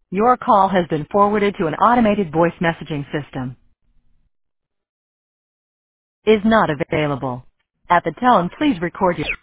Your call has been forwarded to an automated voice messaging system. Is not available. At the tone, please record your